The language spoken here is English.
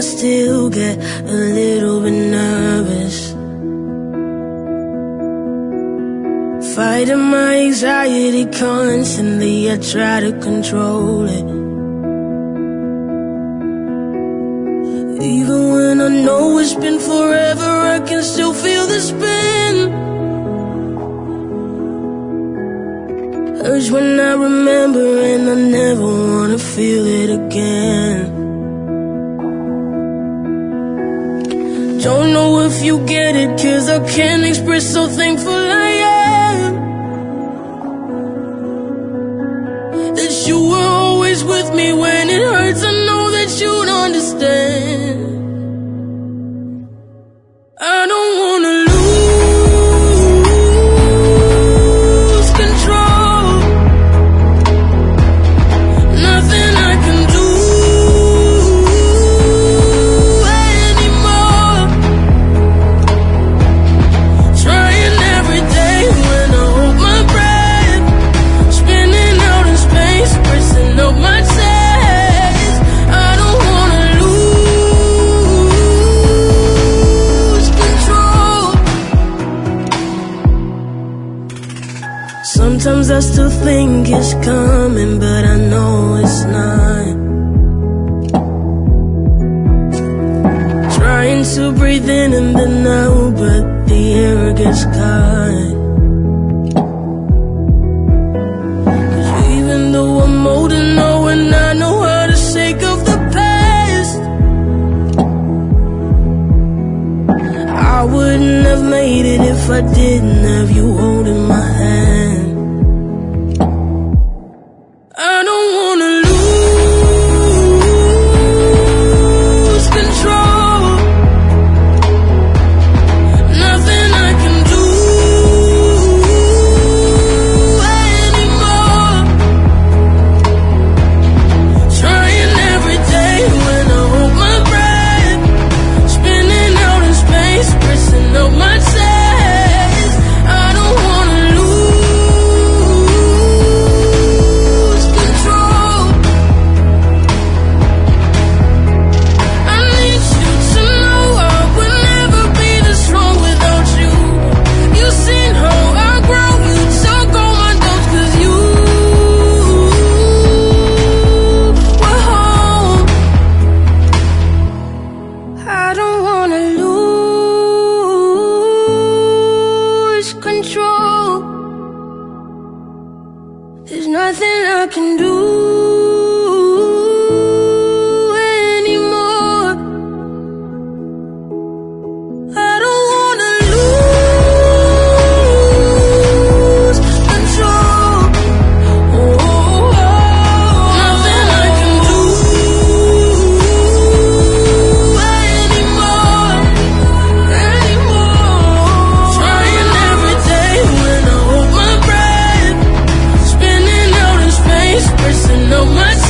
still get a little bit nervous. Fighting my anxiety constantly, I try to control it. Even when I know it's been forever, I can still feel the spin. Urge when I remember, and I never wanna feel it again. Don't know if you get it, 'cause I can't express how thankful I am that you were always with me when it hurts. I know that you'd understand. I don't wanna lose control. Nothing I can do anymore. Trying every day when I hold my breath, spinning out in space, pressing up my chest. I don't wanna lose control. Sometimes I still think it's coming, but I know it's not. Trying to breathe in and then out, but the air gets caught. 'Cause even though I'm old and know, and I know how to shake off the past, I wouldn't have made it if I didn't have you holding my hand. I don't wanna lose control. Nothing I can do anymore. Trying every day when I hold my breath, spinning out in space, pressing up my chest. I don't wanna lose control. I need you to know I would never be this strong without you. You've seen how I grow, you took all my doubts 'cause you were home. I don't wanna lose control. There's nothing I can do anymore. I don't wanna lose control. Nothing I can do anymore. Trying every day when I hold my breath, spinning out in space, pressing up my